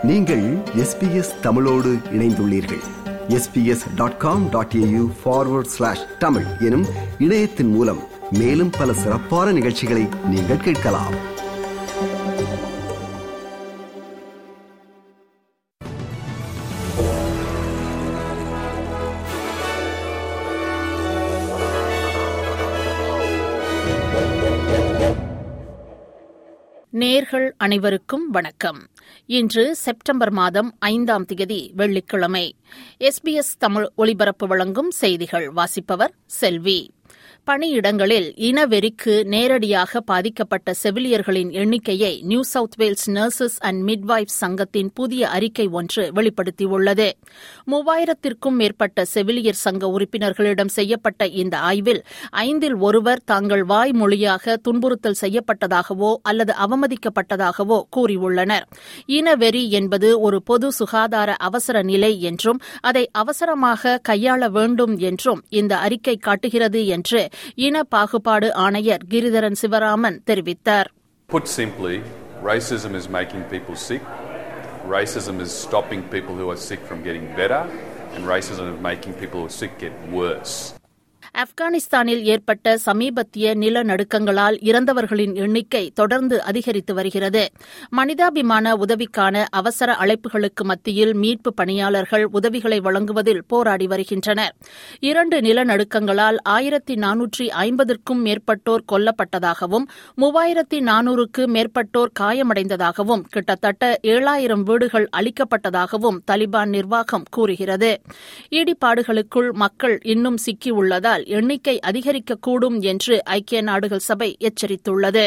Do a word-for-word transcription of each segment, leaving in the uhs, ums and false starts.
நீங்கள் S B S தமிழோடு இணைந்துள்ளீர்கள். S B S dot com dot A U forward slash Tamil எனும் இணையத்தின் மூலம் மேலும் பல சிறப்பான நிகழ்ச்சிகளை நீங்கள் கேட்கலாம். நேயர்கள் அனைவருக்கும் வணக்கம். இன்று செப்டம்பர் மாதம் ஐந்தாம் தேதி வெள்ளிக்கிழமை. எஸ் பி எஸ் தமிழ் ஒலிபரப்பு வழங்கும் செய்திகள் வாசிப்பவர் செல்வி. பணியிடங்களில் இனவெறிக்கு நேரடியாக பாதிக்கப்பட்ட செவிலியர்களின் எண்ணிக்கையை New South Wales nurses and midwife சங்கத்தின் புதிய அறிக்கை ஒன்று வெளிப்படுத்தியுள்ளது. மூவாயிரத்திற்கும் மேற்பட்ட செவிலியர் சங்க உறுப்பினர்களிடம் செய்யப்பட்ட இந்த ஆய்வில் ஐந்தில் ஒருவர் தாங்கள் வாய்மொழியாக துன்புறுத்தல் செய்யப்பட்டதாகவோ அல்லது அவமதிக்கப்பட்டதாகவோ கூறியுள்ளனர். இனவெறி என்பது ஒரு பொது சுகாதார அவசர நிலை என்றும் அதை அவசரமாக கையாள வேண்டும் என்றும் இந்த அறிக்கை காட்டுகிறது என்று இன பாகுபாடு ஆணையர் கிரிதரன் சிவராமன் தெரிவித்தார். Put simply, racism is making people sick. Racism is stopping people who are sick from getting better, and racism is making people who are sick get worse. ஆப்கானிஸ்தானில் ஏற்பட்ட சமீபத்திய நிலநடுக்கங்களால் இறந்தவர்களின் எண்ணிக்கை தொடர்ந்து அதிகரித்து வருகிறது. மனிதாபிமான உதவிக்கான அவசர அழைப்புகளுக்கு மத்தியில் மீட்பு பணியாளர்கள் உதவிகளை வழங்குவதில் போராடி வருகின்றனர். இரண்டு நிலநடுக்கங்களால் ஆயிரத்தி நானூற்றி ஐம்பதற்கும் மேற்பட்டோர் கொல்லப்பட்டதாகவும் மூவாயிரத்தி நானூறுக்கு மேற்பட்டோர் காயமடைந்ததாகவும் கிட்டத்தட்ட ஏழாயிரம் வீடுகள் அளிக்கப்பட்டதாகவும் தலிபான் நிர்வாகம் கூறுகிறது. இடிபாடுகளுக்குள் மக்கள் இன்னும் சிக்கியுள்ளதால் எண்ணிக்கை அதிகரிக்கக்கூடும் என்று ஐக்கிய நாடுகள் சபை எச்சரித்துள்ளது.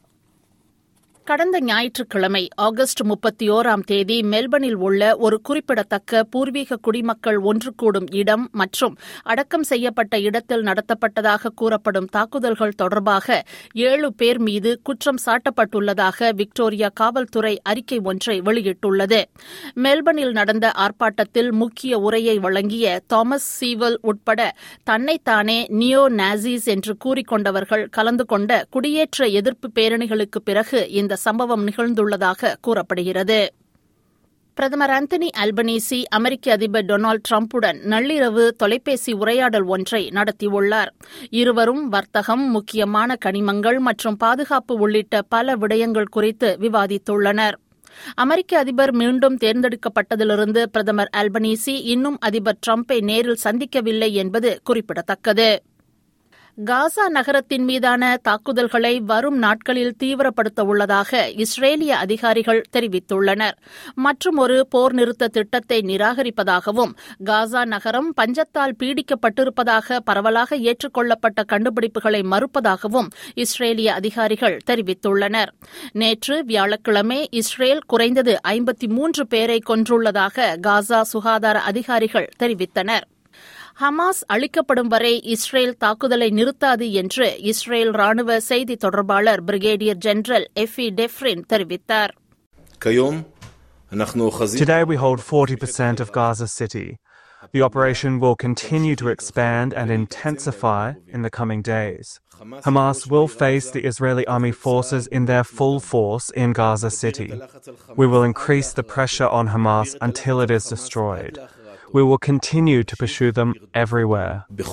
கடந்த ஞாயிற்றுக்கிழமை ஆகஸ்ட் முப்பத்தி ஓராம் தேதி மெல்பர்னில் உள்ள ஒரு குறிப்பிடத்தக்க பூர்வீக குடிமக்கள் ஒன்று கூடும் இடம் மற்றும் அடக்கம் செய்யப்பட்ட இடத்தில் நடத்தப்பட்டதாக கூறப்படும் தாக்குதல்கள் தொடர்பாக ஏழு பேர் மீது குற்றம் சாட்டப்பட்டுள்ளதாக விக்டோரியா காவல்துறை அறிக்கை ஒன்றை வெளியிட்டுள்ளது. மெல்பர்னில் நடந்த ஆர்ப்பாட்டத்தில் முக்கிய உரையை வழங்கிய தாமஸ் சீவல் உட்பட தன்னைத்தானே நியோ நாசிஸ் என்று கூறிக்கொண்டவர்கள் கலந்து கொண்ட குடியேற்ற எதிர்ப்பு பேரணிகளுக்கு பிறகு இந்த சம்பவம் நிகழ்ந்துள்ளதாக கூறப்படுகிறது. பிரதமர் ஆந்தனி அல்பனீசி அமெரிக்க அதிபர் டொனால்டு டிரம்புடன் நள்ளிரவு தொலைபேசி உரையாடல் ஒன்றை நடத்தியுள்ளார். இருவரும் வர்த்தகம், முக்கியமான கனிமங்கள் மற்றும் பாதுகாப்பு உள்ளிட்ட பல விடயங்கள் குறித்து விவாதித்துள்ளனர். அமெரிக்க அதிபர் மீண்டும் தேர்ந்தெடுக்கப்பட்டதிலிருந்து பிரதமர் அல்பனீசி இன்னும் அதிபர் டிரம்பை நேரில் சந்திக்கவில்லை என்பது குறிப்பிடத்தக்கது. காசா நகரத்தின் மீதான தாக்குதல்களை வரும் நாட்களில் தீவிரப்படுத்த உள்ளதாக இஸ்ரேலிய அதிகாரிகள் தெரிவித்துள்ளனர். மற்றும் ஒரு போர் நிறுத்த திட்டத்தை நிராகரிப்பதாகவும் காசா நகரம் பஞ்சத்தால் பீடிக்கப்பட்டிருப்பதாக பரவலாக ஏற்றுக்கொள்ளப்பட்ட கண்டுபிடிப்புகளை மறுப்பதாகவும் இஸ்ரேலிய அதிகாரிகள் தெரிவித்துள்ளனர். நேற்று வியாழக்கிழமை இஸ்ரேல் குறைந்தது ஐம்பத்தி மூன்று பேரை கொன்றுள்ளதாக காசா சுகாதார அதிகாரிகள் தெரிவித்தனர். ஹமாஸ் அழிக்கப்படும் வரை இஸ்ரேல் தாக்குதலை நிறுத்தாது என்று இஸ்ரேல் ராணுவ செய்தி தொடர்பாளர் பிரிகேடியர் ஜெனரல் எஃபி டெஃப்ரின் தெரிவித்தார். Today we hold forty percent of Gaza City. The operation will continue to expand and intensify in the coming days. Hamas will face the Israeli army forces in their full force in Gaza City. We will increase the pressure on Hamas until it is destroyed. We will continue to pursue them everywhere.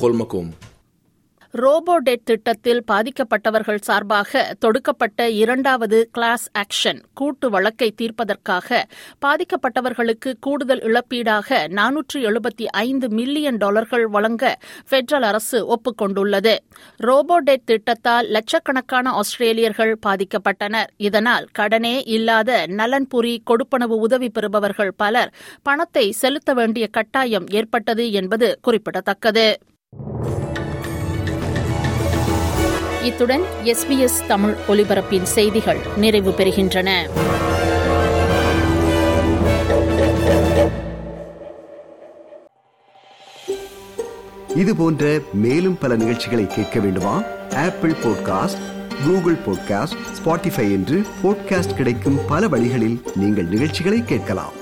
Robodebt திட்டத்தில் பாதிக்கப்பட்டவர்கள் சார்பாக தொடுக்கப்பட்ட இரண்டாவது class action கூட்டு வழக்கை தீர்ப்பதற்காக பாதிக்கப்பட்டவர்களுக்கு கூடுதல் இழப்பீடாக நானூற்று எழுபத்தி ஐந்து மில்லியன் டாலர்கள் வழங்க பெடரல் அரசு ஒப்புக்கொண்டுள்ளது. ரோபோடெட் திட்டத்தால் லட்சக்கணக்கான ஆஸ்திரேலியர்கள் பாதிக்கப்பட்டனர். இதனால் கடனே இல்லாத நலன்புரி கொடுப்பனவு உதவி பெறுபவர்கள் பலர் பணத்தை செலுத்த வேண்டிய கட்டாயம் ஏற்பட்டது என்பது குறிப்பிடத்தக்கது. இத்துடன் எஸ் பி எஸ் தமிழ் ஒலிபரப்பின் செய்திகள் நிறைவு பெறுகின்றன. இதுபோன்ற மேலும் பல நிகழ்ச்சிகளை கேட்க வேண்டுமா? Apple podcast, Google podcast, Spotify என்று பாட்காஸ்ட் கிடைக்கும் பல வழிகளில் நீங்கள் நிகழ்ச்சிகளை கேட்கலாம்.